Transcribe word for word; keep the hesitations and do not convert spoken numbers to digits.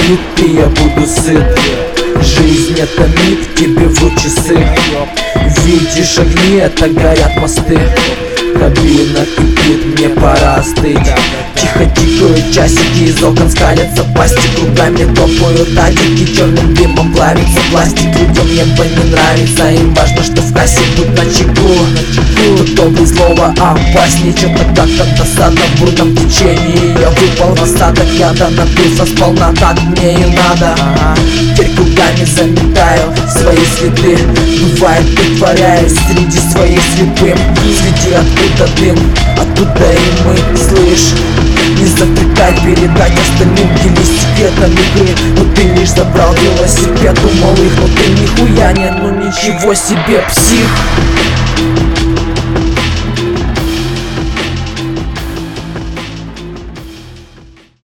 бит, и я буду сыт. Жизнь — это миг, тебе в часы. Видишь огни, это горят мосты. Кабина кипит, мне пора остыть. Тихо тикают часики, из окон скалятся пасти. Кругами топают адики, черным дымом плавится пластик. Людям небо не нравится, им важно, что в кассе будь начеку. Кто бы злого опаснее, что-то как-то досадно в бурном течении. Я выпал в осадок, яда напился сполна, так мне и надо. Теперь кругами заметаю свои следы. Бывает, притворяюсь среди своих слепым. Среди откуда дым, оттуда и мы, слышь. Не затыкай, передать остальным, делись секретом игры. Но ты лишь забрал велосипед, думал их, но ты нихуя не, ну ничего себе, псих.